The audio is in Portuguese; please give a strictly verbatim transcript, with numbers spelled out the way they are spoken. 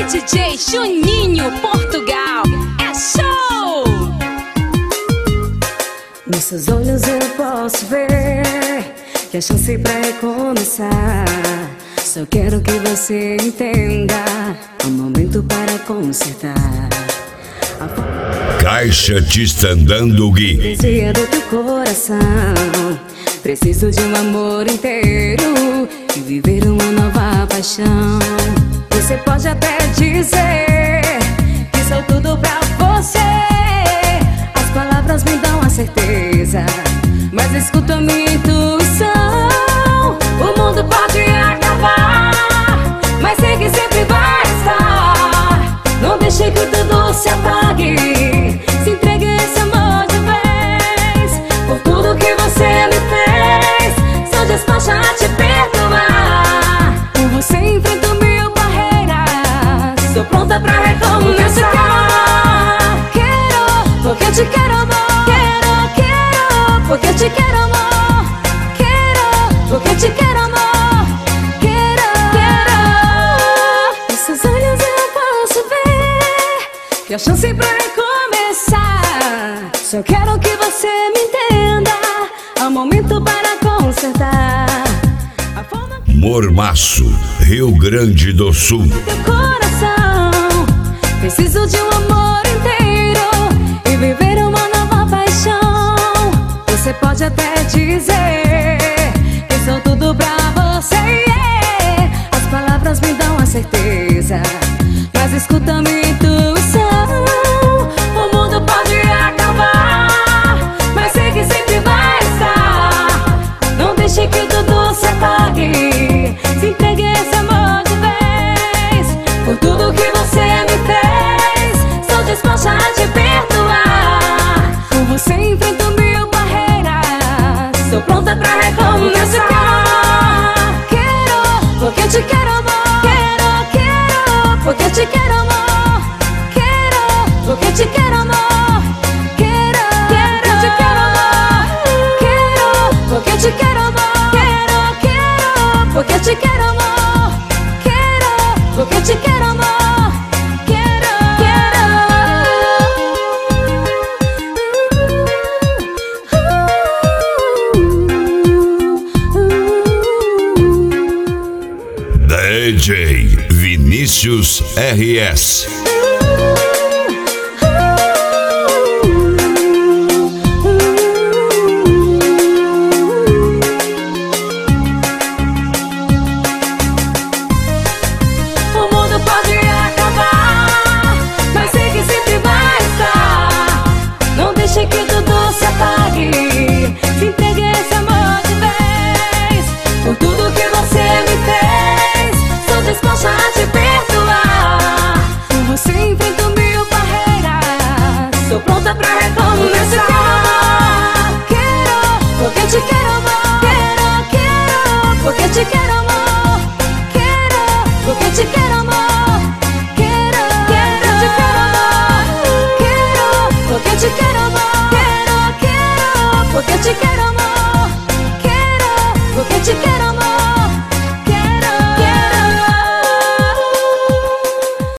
D J Juninho Portugal, é show! Nos seus olhos eu posso ver que a chance pra recomeçar. Só quero que você entenda, é um momento para consertar. Caixa te estandando, Gui. Poesia do teu coração. Preciso de um amor inteiro e viver uma nova paixão. Você pode até dizer que sou tudo pra você. As palavras me dão a certeza, mas escuta a minha intuição. O mundo pode acabar, mas sei que sempre vai estar. Não deixe que tudo se apague. Se entregue a esse amor de vez. Por tudo que você me fez, sou disposta a te perdoar. Por você enfrento mil barreiras, sou pronta pra recomeçar. Quero, porque eu te quero, amor. Quero, quero, porque eu te quero, amor. Quero, porque eu te quero, amor. Quero, quero. Nesses olhos eu posso ver que a chance pra recomeçar. Só quero que você me entenda, há um momento para consertar. A forma que Mormaço, Rio Grande do Sul. teu coração. Preciso de um amor inteiro e viver uma nova paixão. Você pode até dizer que sou tudo pra você, yeah. As palavras me dão a certeza, mas escuta a minha intuição. O mundo pode acabar, mas sei que sempre vai estar. Não deixe que tudo se apague. Se entregue a esse amor de vez. Por tudo que você me fez, sou disposta a te perdoar. Por você enfrento mil barreiras, sou pronta pra recomeçar. Quero, porque eu te quero, amor. Quero, quero, porque eu te quero, amor. Quero, porque eu te quero, amor. Quero, quero, eu te quero, amor. Quero, porque eu te quero, amor. Quero, quero, porque eu te quero, amor. Quero, porque eu te quero, amor. Quero, quero. D J Vinícius R S. O mundo pode acabar, mas sei que sempre vai estar. Não deixe que tudo se apague. Se entregue a esse amor de vez. Por tudo que você me fez, sou disposta a te perdoar. Por você enfrento mil barreiras, sou pronta pra recomeçar.